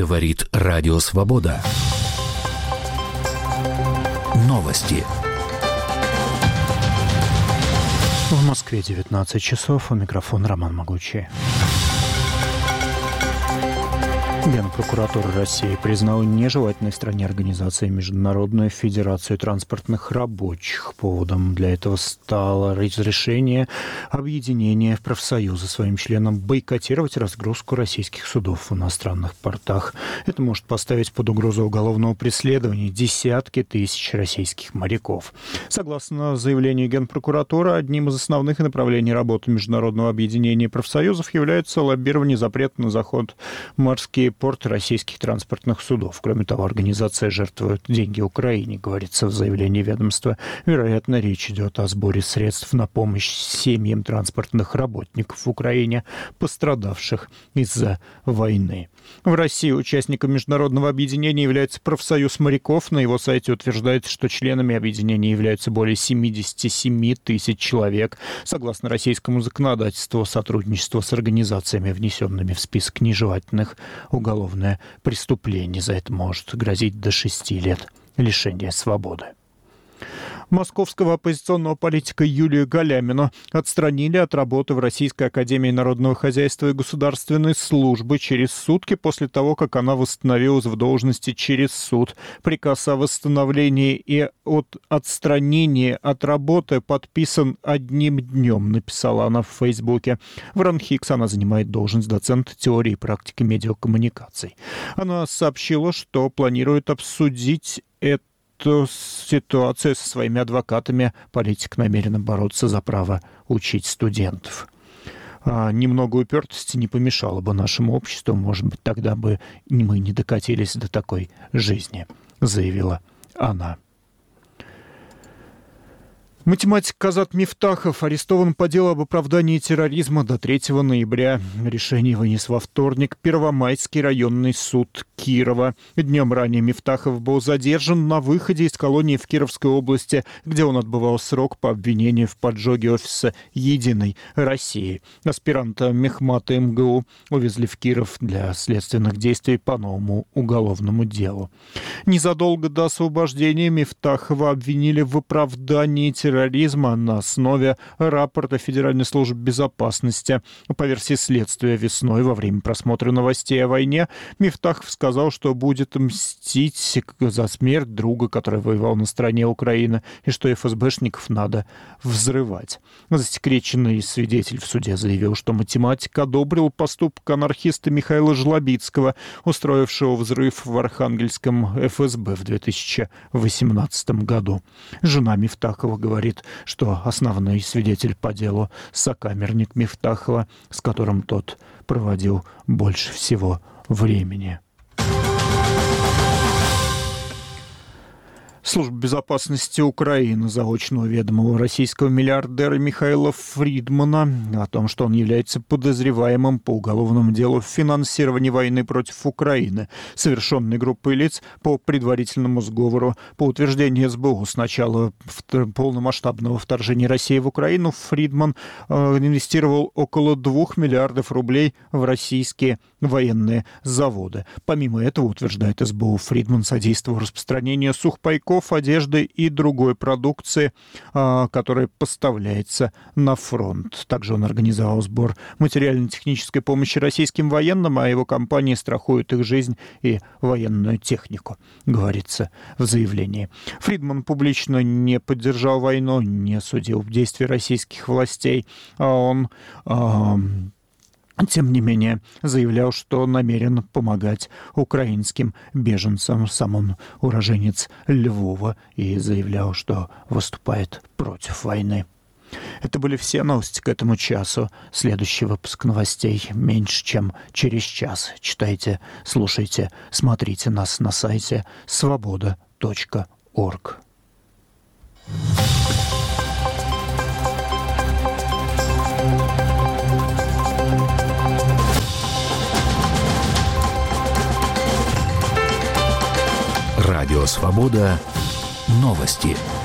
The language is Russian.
Говорит Радио Свобода. Новости. В Москве 19 часов. У микрофона Роман Могучий. Генпрокуратура России признала нежелательной в стране организации Международную федерацию транспортных рабочих. Поводом для этого стало разрешение объединения в профсоюзы своим членам бойкотировать разгрузку российских судов в иностранных портах. Это может поставить под угрозу уголовного преследования десятки тысяч российских моряков. Согласно заявлению Генпрокуратуры, одним из основных направлений работы Международного объединения профсоюзов является лоббирование запрета на заход в морские порты российских транспортных судов. Кроме того, организация жертвует деньги Украине, говорится в заявлении ведомства. Вероятно, речь идет о сборе средств на помощь семьям транспортных работников в Украине, пострадавших из-за войны. В России участником международного объединения является профсоюз моряков. На его сайте утверждается, что членами объединения являются более 77 тысяч человек. Согласно российскому законодательству, сотрудничество с организациями, внесенными в список нежелательных, уголовное преступление. За это может грозить до 6 лет лишения свободы. Московского оппозиционного политика Юлию Галямину отстранили от работы в Российской академии народного хозяйства и государственной службы через сутки после того, как она восстановилась в должности через суд. Приказ о восстановлении и от отстранения от работы подписан одним днем, написала она в Фейсбуке. В РАНХИКС она занимает должность доцента теории и практики медиакоммуникаций. Она сообщила, что планирует обсудить эту ситуацию со своими адвокатами. Политик намерена бороться за право учить студентов. Немного упертости не помешало бы нашему обществу. Может быть, тогда бы мы не докатились до такой жизни, заявила она. Математик Казат Мифтахов арестован по делу об оправдании терроризма до 3 ноября. Решение вынес во вторник Первомайский районный суд Кирова. Днем ранее Мифтахов был задержан на выходе из колонии в Кировской области, где он отбывал срок по обвинению в поджоге офиса «Единой России». Аспиранта Мехмата МГУ увезли в Киров для следственных действий по новому уголовному делу. Незадолго до освобождения Мифтахова обвинили в оправдании терроризма на основе рапорта Федеральной службы безопасности. По версии следствия, весной во время просмотра новостей о войне Мифтахов сказал, что будет мстить за смерть друга, который воевал на стороне Украины, и что ФСБшников надо взрывать. Засекреченный свидетель в суде заявил, что математик одобрил поступок анархиста Михаила Жлобицкого, устроившего взрыв в Архангельском ФСБ в 2018 году. Жена Мифтахова говорит, что основной свидетель по делу — сокамерник Мифтахова, с которым тот проводил больше всего времени. Служба безопасности Украины заочно уведомила российского миллиардера Михаила Фридмана о том, что он является подозреваемым по уголовному делу в финансировании войны против Украины, совершенной группой лиц по предварительному сговору. По утверждению СБУ, с начала полномасштабного вторжения России в Украину Фридман инвестировал около 2 миллиардов рублей в российские военные заводы. Помимо этого, утверждает СБУ, Фридман содействовал распространению сухпайков, одежды и другой продукции, которая поставляется на фронт. Также он организовал сбор материально-технической помощи российским военным, а его компании страхуют их жизнь и военную технику, говорится в заявлении. Фридман публично не поддержал войну, не осудил действия российских властей, а он тем не менее, заявлял, что намерен помогать украинским беженцам. Сам он уроженец Львова и заявлял, что выступает против войны. Это были все новости к этому часу. Следующий выпуск новостей меньше, чем через час. Читайте, слушайте, смотрите нас на сайте svoboda.org. Радио Свобода. Новости.